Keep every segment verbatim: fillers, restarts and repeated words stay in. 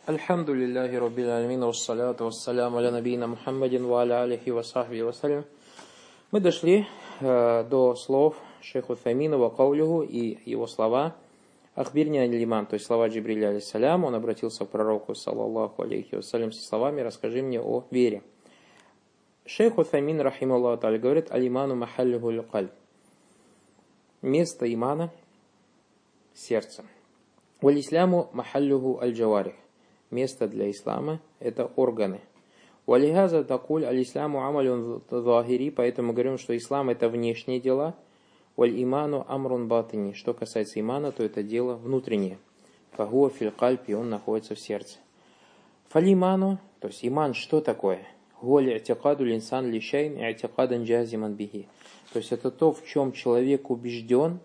Альхамдулиллахи Раббил Алямин, вассаляту вассаляму аля набийна Мухаммадин ва аля алихи ва сахби вассалям. Мы дошли э, до слов шейха Утхаймина ва каулюху и его слова «Ахбирни аль-иман», то есть слова Джибриля алейхиссалям. Он обратился к пророку, саллаллаху алейхи вассалям, со словами «Расскажи мне о вере». Шейх Утхаймин, рахималлаху та'аля, говорит «Аль-иману махаллюху аль-кальб». Место имана – сердце. «Валь-исляму махаллюху аль-джаварих». Место для ислама – это органы. «Валихаза такуль аль-исляму амалюн захири», поэтому мы говорим, что ислам – это внешние дела. «Валь-иману амрун батини». Что касается имана, то это дело внутреннее. «Фагуа фил кальб», и он находится в сердце. «Фалиману», то есть иман что такое? «Гуаль и'тикаду линсан лишайн и'тикадан джазиман бихи». То есть это то, в чем человек убежден,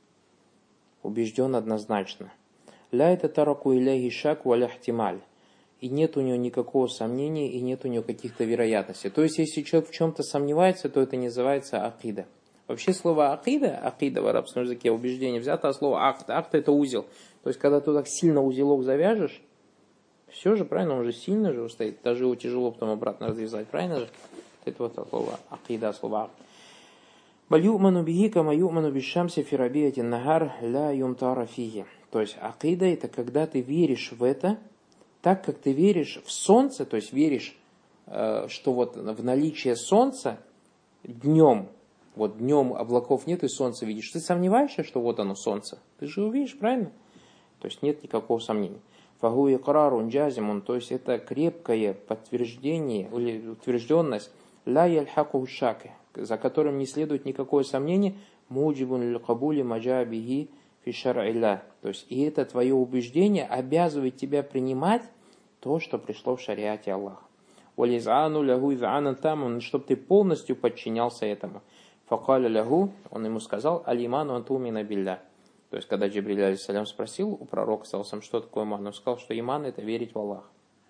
убежден однозначно. «Ля это тараку иляхи шак валя хтималь». И нет у него никакого сомнения, и нет у него каких-то вероятностей. То есть, если человек в чем-то сомневается, то это называется акида. Вообще слово акида, акида в арабском языке, убеждение, взято от слова акт. Акт это узел. То есть, когда ты так сильно узелок завяжешь, все же, правильно, он же сильно же стоит. Даже его тяжело потом обратно развязать, правильно же? Это вот слово акида, слово акт. «Балюману бихи кама юману бишамси фирабияти нагар ля юмтара фихи». То есть акида это когда ты веришь в это, так как ты веришь в солнце, то есть веришь, что вот в наличие солнца днем, вот днем облаков нет и солнце видишь, ты сомневаешься, что вот оно солнце? Ты же увидишь, правильно? То есть нет никакого сомнения. Фагу икрарун джазимун, то есть это крепкое подтверждение или утвержденность ля яльхаку шаки, за которым не следует никакое сомнение, муджибун ль-кабули маджа бихи фи шар'илля. То есть и это твое убеждение обязывает тебя принимать то, что пришло в шариате Аллаха. Вализану лягу изанан тамун, чтобы ты полностью подчинялся этому. Факаля лягу, он ему сказал, алиману антумина билля. То есть когда Джибриль алейхиссалям спросил у пророка, что такое иман, он сказал, что иман это верить в Аллаха.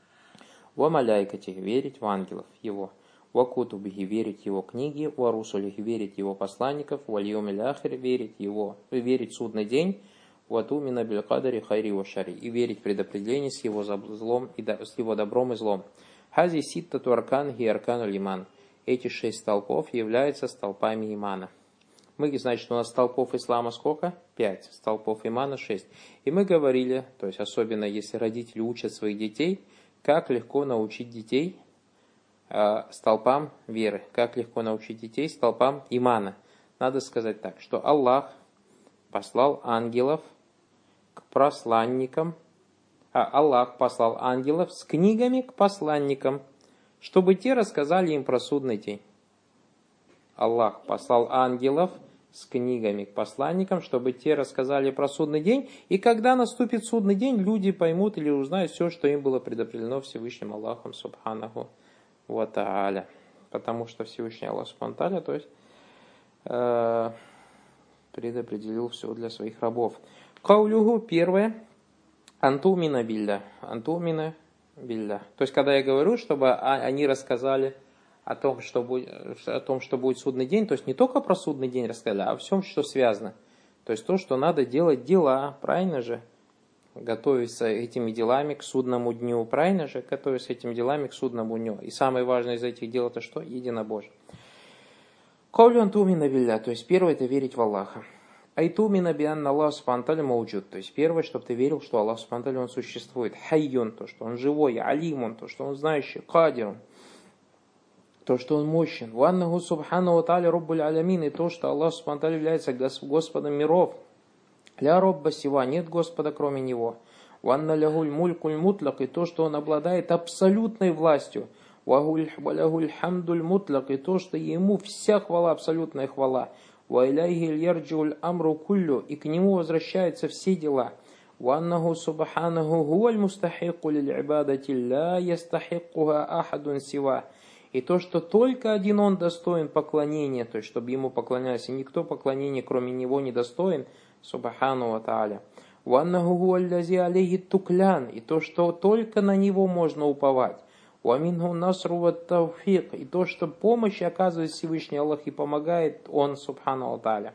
Ва маляйкати, верить в ангелов его. Ва кутубихи, верить в его книги. Ва русулихи, верить в его посланников. Ва льюмиль ахир, верить в его, верить в судный день. Ва тумина биль кадари хайри ва шари, и верить в предопределение с его злом и с его добром и злом. Хази ситтату аркан хи аркану лиман. Эти шесть столпов являются столпами имана. Мы, значит, у нас столпов ислама сколько? Пять. Столпов имана шесть. И мы говорили, то есть особенно если родители учат своих детей, как легко научить детей э, столпам веры, как легко научить детей столпам имана. Надо сказать так, что Аллах послал ангелов к посланникам, а Аллах послал ангелов с книгами к посланникам, чтобы те рассказали им про судный день. Аллах послал ангелов с книгами к посланникам, чтобы те рассказали про судный день, и когда наступит судный день, люди поймут или узнают все, что им было предопределено Всевышним Аллахом Субханаху ва Тааля. Потому что Всевышний Аллах Субхану Тааля, то есть э, предопределил все для своих рабов. Каулюху, первое, антумина билля, антумина билля. То есть, когда я говорю, чтобы они рассказали о том, что будет, о том, что будет судный день, то есть не только про судный день рассказали, а о всем, что связано. То есть то, что надо делать дела, правильно же? Готовиться этими делами к судному дню, правильно же? Готовиться этими делами к судному дню. И самое важное из этих дел это что? Единобожие. Каулю антумина билля, то есть первое это верить в Аллаха. Айтумина бианна Аллах субхану тааля мауджуд, то есть первое, чтобы ты верил, что Аллах субхану тааля он существует. Хайюн, то, что он живой, алимун, то, что он знающий, кадирун, то, что он мощен. Ваннаху субхану тааля роббуль алямин, и то, что Аллах субхану тааля является Господом миров. Ля робба сива, нет Господа кроме него. Ванна лягуль мулькуль мутлак, и то, что он обладает абсолютной властью. Валягуль хамдуль мутлак, и то, что ему вся хвала, абсолютная хвала. Вайляйхи льярджиуль амру куллю, и к нему возвращаются все дела. Ваннаху субханаху гуаль мустахику лиль ибадати ля ястахикуха ахадун сива. И то, что только один он достоин поклонения, то есть, чтобы ему поклонялись, и никто поклонения, кроме него, не достоин, субхану ва тааля. Ваннаху гуаль лази алейхи туклян, и то, что только на него можно уповать. Уаминху насру ва тавфик, и то, что помощь оказывает Всевышний Аллах и помогает он, субхану ва тааля.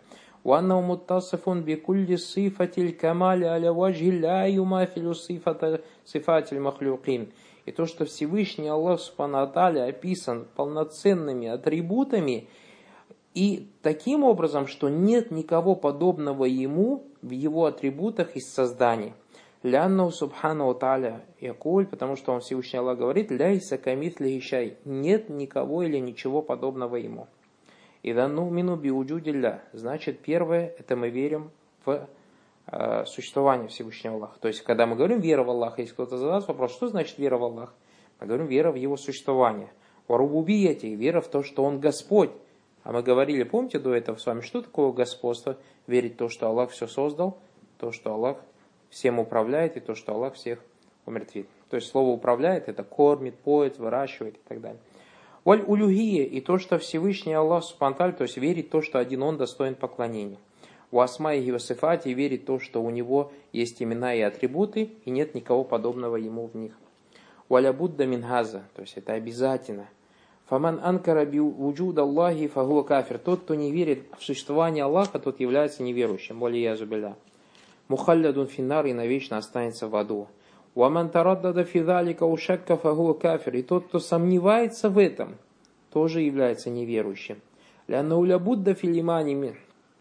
وأنه متصف بكل صفة الكمال على وجه لا يماثل صفة صفات المخلوقين. И то, что Всевышний Аллах Субхану ва Тааля описан полноценными атрибутами, и таким образом, что нет никого подобного ему в его атрибутах из создания. Лянну Субхану ва Тааля якуль, потому что он Всевышний Аллах говорит, ляйса камитли ишай, нет никого или ничего подобного ему. И данну мину биуджудилля, значит, первое, это мы верим в э, существование Всевышнего Аллаха. То есть, когда мы говорим вера в Аллаха, если кто-то задаст вопрос, что значит вера в Аллаха? Мы говорим вера в его существование. Варубубияти, вера в то, что он Господь. А мы говорили, помните до этого с вами, что такое господство? Верить в то, что Аллах все создал, то, что Аллах всем управляет, и то, что Аллах всех умертвит. То есть, слово управляет, это кормит, поет, выращивает и так далее. Валь улюхия, и то, что Всевышний Аллах Субхану, то есть верить в то, что один Он достоин поклонения. У асмаи и васифати, верить в то, что у Него есть имена и атрибуты, и нет никого подобного Ему в них. Валя Будда минхаза, то есть это обязательно. Фаман анкара би вуджуд Аллахи фагуа кафир. Тот, кто не верит в существование Аллаха, тот является неверующим. Валия зубилля. Мухаллядун финнар, и навечно останется в аду. «Ваман тараддада фи залика ушакка фагуа кафир». И тот, кто сомневается в этом, тоже является неверующим. «Ляннау лябудда филимани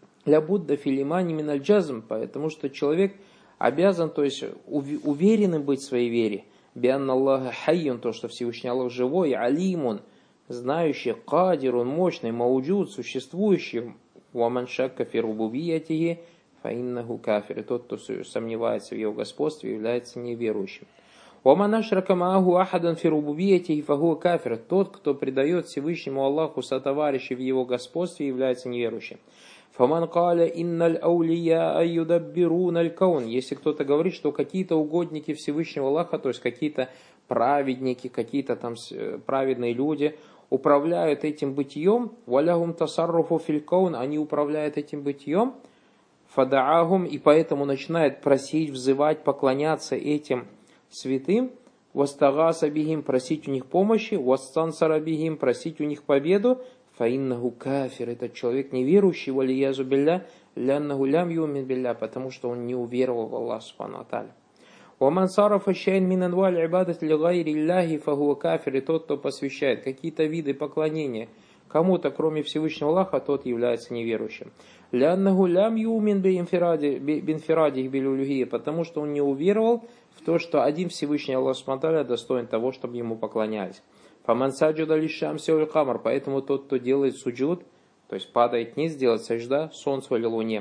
миналь джазм», потому что человек обязан, то есть уверенным быть в своей вере. «Бианна Аллаха хайюн», то, что Всевышний Аллах живой, алимун, знающий, кадирун, мощный, мауджуд, существующий. «Ваман шакка фи рубубиятихи фаиннаху кафир». И тот, кто сомневается в его господстве, является неверующим. «Ваман ашрака маагу ахадан фи рубубиятихи фагуа кафир». Тот, кто предает Всевышнему Аллаху сотоварища в его господстве, является неверующим. «Фаман каля инналь аулия айюдаббируналь каун». Если кто-то говорит, что какие-то угодники Всевышнего Аллаха, то есть какие-то праведники, какие-то там праведные люди, управляют этим бытием, «валягум тасарруфу филь каун», они управляют этим бытием, фадаахум, и поэтому начинает просить, взывать, поклоняться этим святым, вастагаса бихим, просить у них помощи, вастансара бихим, просить у них победу, фаиннаху кафир, этот человек неверующий, валиязу билля, ляннаху лям юмин билля, потому что он не уверовал в Аллах субхану ва тааля. Ваман сарафа шайн мин анваль ибадат ли гайри илляхи фагуа кафир, и тот, кто посвящает какие-то виды поклонения кому-то, кроме Всевышнего Аллаха, тот является неверующим. Ляннаху лям юмин бинфирадих билюлюхия, потому что он не уверовал в то, что один Всевышний Аллах субхану ва тааля достоин того, чтобы ему поклонялись. Фаман саджуда лишамси уль камар, поэтому тот, кто делает суджуд, то есть падает вниз, делает сажда солнцу или луне,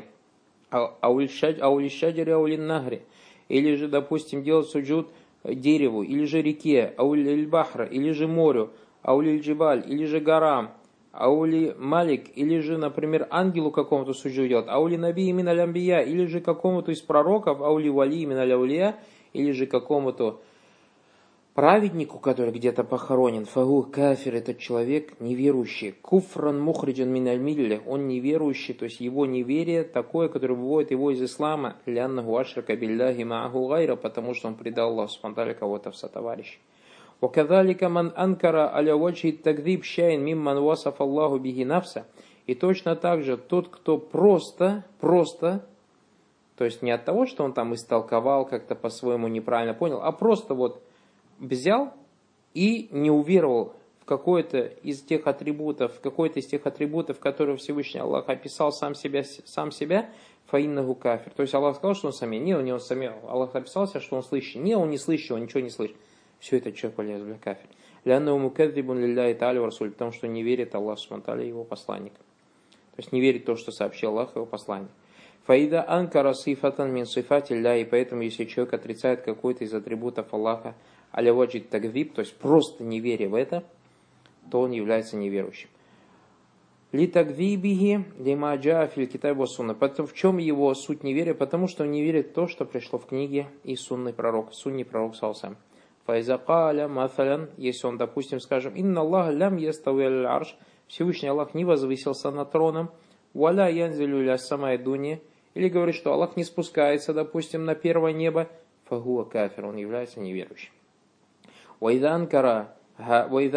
аулишаджари аулин нахри, или же, допустим, делать суджуд дереву, или же реке, аулиль бахра, или же морю, аулиль джибаль, или же горам, аули малик, или же, например, ангелу какому-то суджуд делать, аули наби имин алямбия, или же какому-то из пророков, аули вали имин аляулия, или же какому-то праведнику, который где-то похоронен. Фагу кафир, этот человек неверующий. Куфран мухриджан мин аль-милля, он неверующий, то есть его неверие такое, которое выводит его из ислама, ляннаху ашрака билляхи мааху гайра, потому что он предал Аллаху субхану ва тааля кого-то в сотоварищ. Вакадалика ман анкара аля ваджи тагдиб шайн мимман васаф Аллаху бихи нафса. И точно так же тот, кто просто, просто, то есть не от того, что он там истолковал, как-то по-своему неправильно понял, а просто вот взял и не уверовал в какой-то из тех атрибутов, в какой-то из тех атрибутов, которые Всевышний Аллах описал сам себя, сам себя, фаиннаху кафир. То есть Аллах сказал, что он самим, не, он не он самим. Аллах описался, что он слышит, не, он не слышит, он ничего не слышит. Все это человек валияз бля кафир. Ляннаху мукадзибун лилляхи тааля ва расуль, потому что не верит Аллах субхану ва тааля и его посланникам. То есть не верит в то, что сообщил Аллах и его посланник. Фаида анкара сифатан мин сифати ля, и поэтому если человек отрицает какой-то из атрибутов Аллаха, аля ваджид тагдиб, то есть просто не веря в это, то он является неверующим. Ли тагдибихи лима джаа фил китаб ва сунна. В чем его суть неверия? Потому что он не верит в то, что пришло в книге и сунный пророк, сунный пророк салсам. Файза каля мафалян, если он, допустим, скажем, инна Аллах лям ястауи аль арш, Всевышний Аллах не возвысился над троном, валя янзилю ля самай дуни, или говорит, что Аллах не спускается, допустим, на первое небо, фагуа кафир, он является неверующим.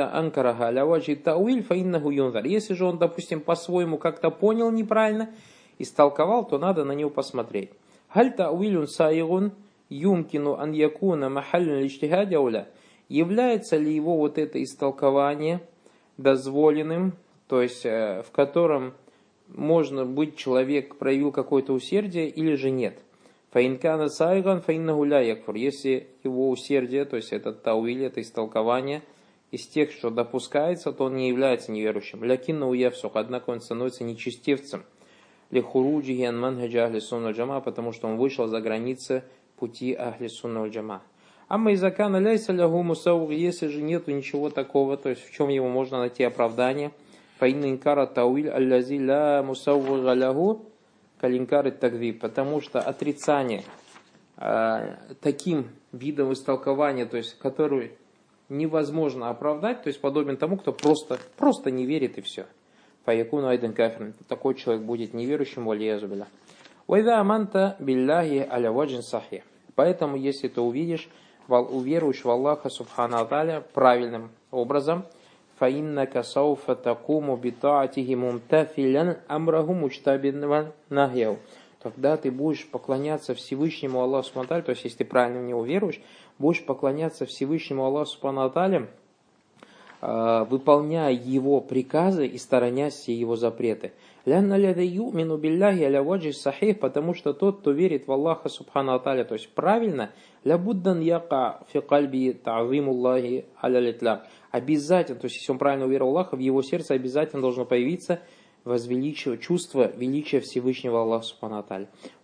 Если же он, допустим, по-своему как-то понял неправильно истолковал, то надо на него посмотреть. Халь та'вилюн саигун юмкину ан якуна махаллюн лиджтихади ауля. Является ли его вот это истолкование дозволенным, то есть в котором можно быть, человек проявил какое-то усердие или же нет. Фаинкана сайган фаиннаху ля якфур. Если его усердие, то есть это тауиль, это истолкование из тех, что допускается, то он не является неверующим. Лякинна уявсух, однако он становится нечестивцем. Лихуруджихи ан манхаджа ахли сунна джама, потому что он вышел за границы пути ахли сунна джама. Амма изакана ляйса лягу мусауг, если же нету ничего такого, то есть в чем ему можно найти оправдание. Фаинна инкара тауиль аллази ля мусауг галягу калинкары тагви, потому что отрицание э, таким видом истолкования, то есть который невозможно оправдать, то есть подобен тому, кто просто, просто не верит и все. Фаякуну айден кафир, такой человек будет неверующим, валиязу билля. Уайда аманта билляхи аля ваджин сахи. Поэтому, если ты увидишь, уверуешь в Аллаха субхана аталя правильным образом, فَإِنَّكَ سَوْفَ تَقُومُ بِطَاعَتِهِ مُمْتَثِلًا أَمْرَهُ مُجْتَبِدًا نَهْيَهُ. Тогда ты будешь поклоняться Всевышнему Аллаху субхана аталя, то есть если ты правильно в него веруешь, будешь поклоняться Всевышнему Аллаху субхана аталя, выполняя его приказы и сторонясь все его запреты. Потому что тот, кто верит в Аллаха субхана аталя, то есть правильно, обязательно, то есть если он правильно уверовал в Аллаха, в его сердце обязательно должно появиться возвеличивание, чувство величия Всевышнего Аллаха субхана аталя.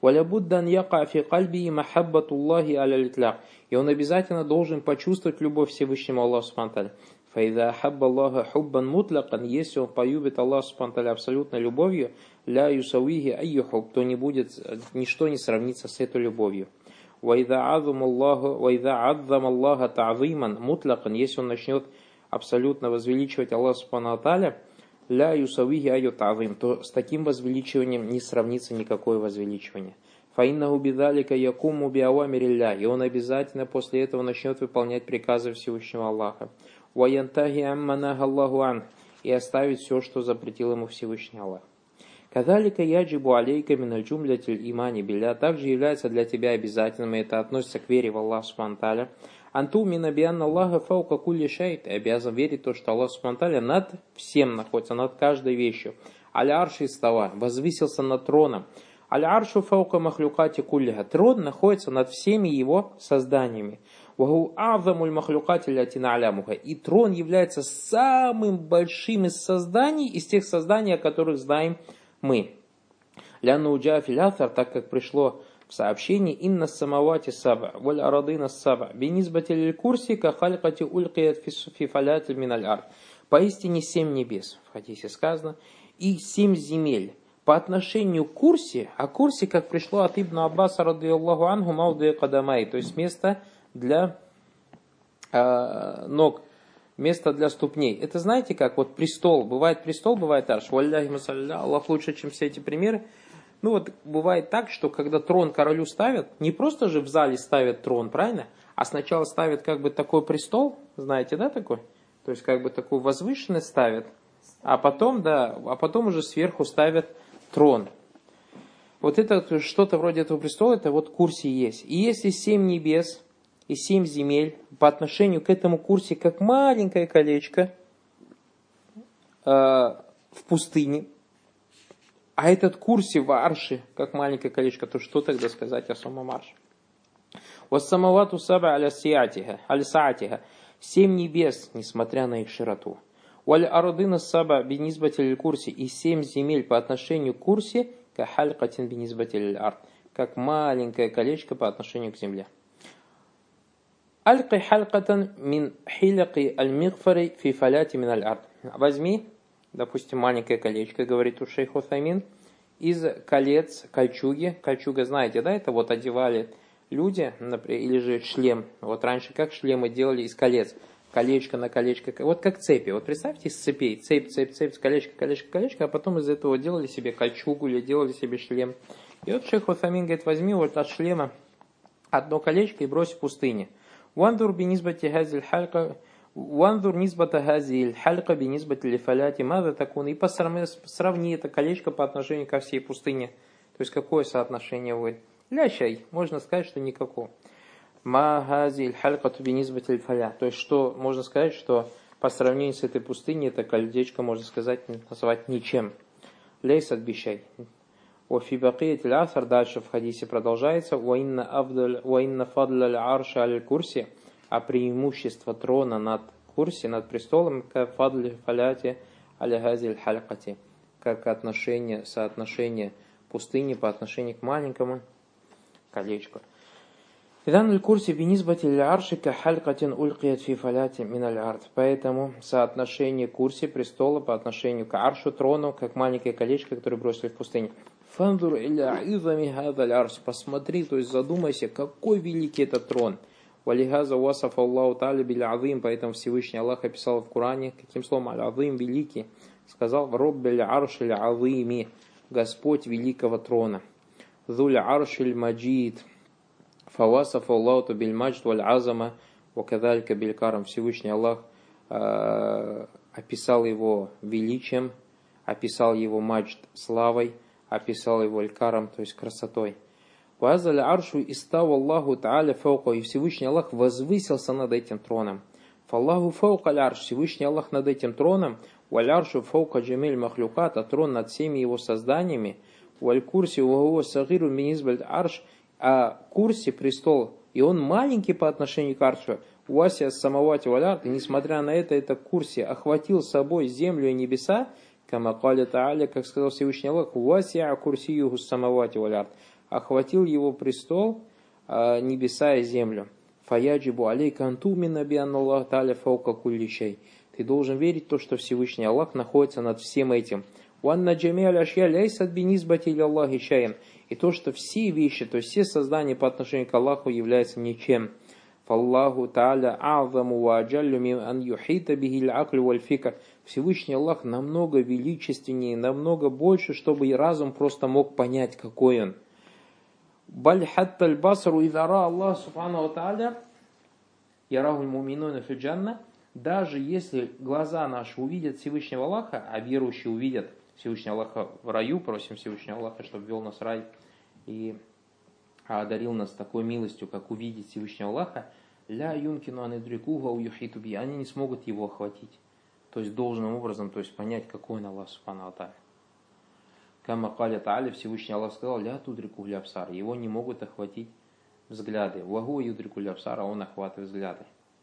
И он обязательно должен почувствовать любовь Всевышнему Аллаху субхана аталя. Фаида хабба Аллаха хуббан мутлакан, если он полюбит Аллаха субхана аталя абсолютной любовью, ля юсауихи айюхуб, то не будет, ничто не сравнится с этой любовью. Ваида адзам Аллаха та'зиман мутлакан, если он начнет абсолютно возвеличивать Аллаха субхана аталя, ля юсауихи айю та'зим, то с таким возвеличиванием не сравнится никакое возвеличивание. Фаиннаху бидалика якуму биауамирилля, и он обязательно после этого начнет выполнять приказы Всевышнего Аллаха. Ваянтахи амманаха Аллаху ан, и оставить все, что запретил ему Всевышний Аллах. Кадалика яджибу алейка миналь джумлятиль имани билля, также является для тебя обязательным, и это относится к вере в Аллах субхана аталя. Анту мина бианна Аллаха фаука кулли шей, ты обязан верить то, что Аллах субхана аталя над всем находится, над каждой вещью. Аля арши истава, возвысился над троном. Аля аршу фаука махлюкати куллиха, трон находится над всеми его созданиями. И трон является самым большим из созданий, из тех созданий, о которых знаем мы. Так как пришло в сообщении «Инна самавати саба, валь арадына саба, бенизбатель курси, кахалькати улькият фифалят миналь ар». Поистине семь небес, в хадисе сказано, и семь земель. По отношению к курси, а курси, как пришло от Ибн Аббаса, радийаллаху анху, маудия кадамай, то есть место для э, ног, место для ступней. Это знаете как? Вот престол. Бывает престол, бывает арш. Валляхи масалля, Аллах лучше, чем все эти примеры. Ну вот бывает так, что когда трон королю ставят, не просто же в зале ставят трон, правильно? А сначала ставят как бы такой престол, знаете, да, такой? То есть как бы такую возвышенность ставят, а потом, да, а потом уже сверху ставят трон. Вот это что-то вроде этого престола, это вот курси есть. И если семь небес и семь земель по отношению к этому курсе, как маленькое колечко э, в пустыне, а этот курси в арше, как маленькое колечко, то что тогда сказать о самом арше? Вассамавату саба аля саатиха, семь небес, несмотря на их широту. Валь арадына саба бинизбатель курси, и семь земель по отношению к курсе, кахалькатин бинизбатель ард, как маленькое колечко по отношению к земле. Альки халькатан мин хиляки аль-мигфари фи фаляти мин аль-ард. Возьми, допустим, маленькое колечко, говорит у шейх Утхаймин, из колец кольчуги. Кольчуга, знаете, да, это вот одевали люди, например, или же шлем. Вот раньше как шлемы делали из колец. Колечко на колечко, вот как цепи. Вот представьте, из цепей, цепь, цепь, цепь, колечко, колечко, колечко, а потом из этого делали себе кольчугу или делали себе шлем. И вот шейх Утхаймин говорит, возьми вот от шлема одно колечко и брось в пустыне. Вандур бинизбати хазиль халька, вандур низбата хазиль халька бинизбати лифаляти, маза такун. И посравни это колечко по отношению ко всей пустыне. То есть какое соотношение вводит? Ля шай, можно сказать, что никакого. Ма хази аль-халькату бинисбати аль-фаля. То есть что можно сказать, что по сравнению с этой пустыней, это колечко, можно сказать, назвать ничем. Лейсат бишай. Офи бакият аль-асар, дальше в хадисе продолжается, уаинна фадля аль-арша аль-курси, а преимущество трона над курси, над престолом, как фадли фаляти аль-хази аль-халькати, как отношение, соотношение пустыни по отношению к маленькому колечку. Идан аль-курси бинисбати аль-арши ка халькатин улькият фи фаляти мин аль-ард. Поэтому соотношение курси, престола, по отношению к аршу, трону, как маленькое колечко, которое бросили в пустыню. Фандур илля изами хада аль-арш. Посмотри, то есть задумайся, какой великий этот трон. Валихаза васаф Аллаху та'аля биль азим. Поэтому Всевышний Аллах описал в Коране, каким словом аль-азим, великий. Сказал, роббель арш аль-азими. Господь великого трона. Зуль арш аль-маджид. Фавасаф Аллаху биль маджд валь азама. Вакадалька биль карам. Всевышний Аллах э, описал его величием, описал его маджд славой, описал его аль-карам, то есть красотой. Вазаль аршу истав Аллаху та'аля фаука. И Всевышний Аллах возвысился над этим троном. Фаллаху фаука аль-арш. Всевышний Аллах над этим троном. Валь аршу фаука джамиль махлюкат. А трон над всеми его созданиями. Валь курси вагуа сагиру минизбаль арш. А курси, престол, и он маленький по отношению к аршу. Уасия самавати валь ард. И несмотря на это, это курси охватил собой землю и небеса. Кама каля та'аля, как сказал Всевышний Аллах, «Васиа курсиюху самавати валь ард». Охватил его престол, небеса и землю. «Фаяджибу алейка антумина би анна Аллах та'аля фаука кулли шей». Ты должен верить в то, что Всевышний Аллах находится над всем этим. «Ванна джами'а аль-ашья ляйсат бинисбати илля Аллахи шейан». И то, что все вещи, то есть все создания по отношению к Аллаху являются ничем. Фаллаху та'аля а'заму ва аджаллю мин ан юхита бихи аль-аклю валь фикр. Всевышний Аллах намного величественнее, намного больше, чтобы и разум просто мог понять, какой он. Баль хатта аль-басару идара Аллах субхану ва та'аля яраху аль-муминуна фи джанна. Даже если глаза наши увидят Всевышнего Аллаха, а верующие увидят Всевышнего Аллаха в раю, просим Всевышнего Аллаха, чтобы ввел нас в рай и одарил нас такой милостью, как увидеть Всевышнего Аллаха, ля юнкину анидрикуга уюхиту би, они не смогут его охватить. То есть должным образом, то есть понять, какой он Аллах субхану ва та'аля. Кама каля та'аля, Всевышний Аллах сказал, ля тудрику ляпсар, его не могут охватить взгляды. Вагу юдрику ляпсар, а он охватывает взгляды.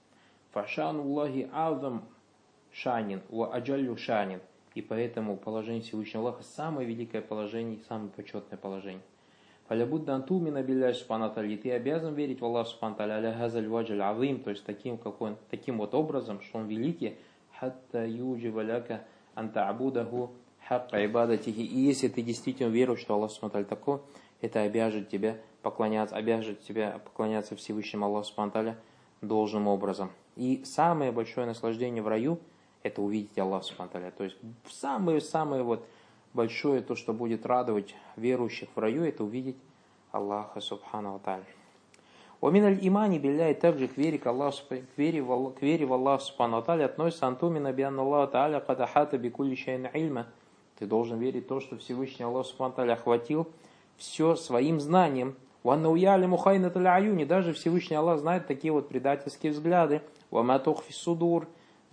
Фашан Аллахи азам шанин, ва аджаллю шанин. И поэтому положение Всевышнего Аллаха самое великое положение, самое почетное положение. Фалябудда антумина билляй субхану ва та'аля, ты обязан верить в Аллах субхану ва та'аля, аля газаль ваджаль азим, то есть таким, как он, таким вот образом, что он великий, хатта юджиба ляка анта абудаху хакка ибадатихи. И если ты действительно веришь, что Аллах субхану ва та'аля такой, это обяжет тебя поклоняться, обяжет тебя поклоняться Всевышнему Аллаху субхану ва та'аля должным образом. И самое большое наслаждение в раю — это увидеть Аллаха субхану ва та'аля. То есть самое-самое вот большое, то, что будет радовать верующих в раю, это увидеть Аллаха субхану ва та'аля. Умин аль-имани билляй, также к вере, к, Аллаху, к, вере в, к вере в Аллаха субхану ва та'аля относится антумина би анна Аллаха та'аля кад ахата би кулли шайин ильма. Ты должен верить в то, что Всевышний Аллах субхану ва та'аля охватил все своим знанием. Ванна уялиму хайнат аль-аюни, даже Всевышний Аллах знает такие вот предательские взгляды. Вама тухфи судур,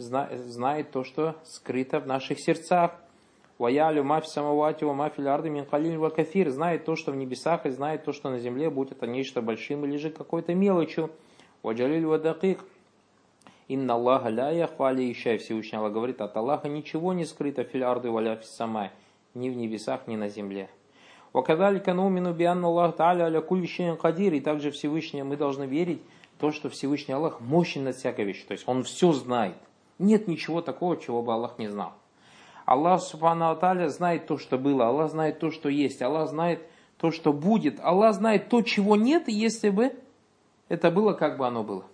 знает то, что скрыто в наших сердцах. Ваялю мафи самавати ва мафи лярды мин калиль ва кафир, знает то, что в небесах, и знает то, что на земле, будь это нечто большим или же какой-то мелочью. Ваджалиль ва дакик. Инна Аллаха ля яхфа алейшай. Всевышний Аллах говорит, от Аллаха ничего не скрыто фил арды валя фис самай, ни в небесах, ни на земле. Вакадалика нумину би анна Аллах та'аля аля кулли шайин кадир. И также Всевышний, мы должны верить в то, что Всевышний Аллах мощен над всякой вещью. То есть он все знает. Нет ничего такого, чего бы Аллах не знал. Аллах субхану ва та'аля знает то, что было. Аллах знает то, что есть. Аллах знает то, что будет. Аллах знает то, чего нет, если бы это было, как бы оно было.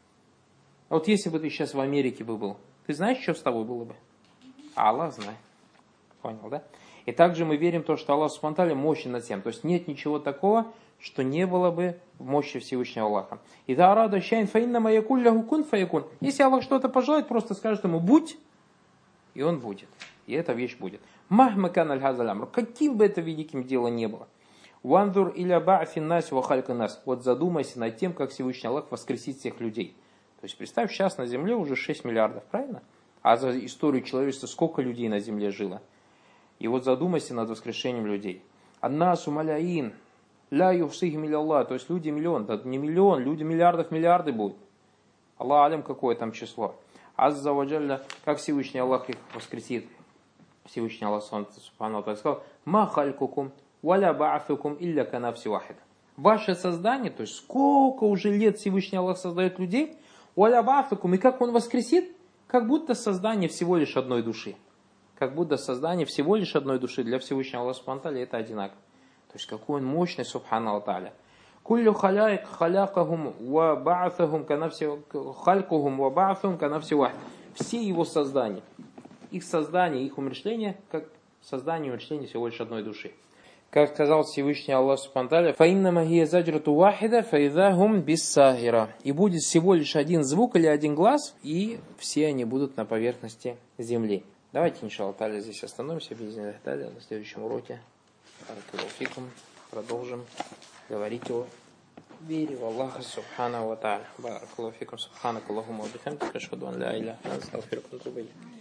Вот если бы ты сейчас в Америке бы был, ты знаешь, что с тобой было бы? А Аллах знает. Понял, да? И также мы верим в то, что Аллах субхану ва та'аля мощен над всем. То есть нет ничего такого, что не было бы в мощи Всевышнего Аллаха. И да арада шайн фаинна якулляху кун фаякун. Если Аллах что-то пожелает, просто скажет ему будь, и он будет. И эта вещь будет. Махмакан аль-хазаль амр. Каким бы это великим делом не было. Ванзур иля ба'фин нас ва халька нас. Вот задумайся над тем, как Всевышний Аллах воскресит всех людей. То есть представь, сейчас на земле уже шесть миллиардов, правильно? А за историю человечества сколько людей на земле жило? И вот задумайся над воскрешением людей. Аннасу маляин, ля юхсихим иля Аллах. То есть люди миллион, да не миллион, люди миллиардов, миллиарды будут. Аллах алям, какое там число. Азза ваджалля, как Всевышний Аллах их воскресит. Всевышний Аллах Субхану ва Тааля сказал: ма халькукум валя ба'афукум илля канафси вахида. Ваше создание, то есть сколько уже лет Всевышний Аллах создает людей, валя ба'афукум, и как Он воскресит, как будто создание всего лишь одной души. Как будто создание всего лишь одной души для Всевышнего Аллаха Субхану ва Тааля это одинаково. То есть какой Он мощный, Субхану ва Тааля. Куллю халяйк халякахум ва ба'афахум канафси халькухум ва ба'афахум канафси вахида. Все Его создания, их создание, их умершление, как создание и умершление всего лишь одной души. Как сказал Всевышний Аллах Субхану ва Тааля: «Фаиннама хия заджрату вахида, фаидахум биссахира». И будет всего лишь один звук или один глаз, и все они будут на поверхности земли. Давайте, иншаллах та'аля, здесь остановимся, бизнес далее на следующем уроке. Продолжим говорить о вере в Аллаха Субхану ва Тааля. Баракаллаху фикум, субханак Аллахумма ва бихамдика, ашхаду ан ля иляха илля анта, астагфирука ва атубу илейк.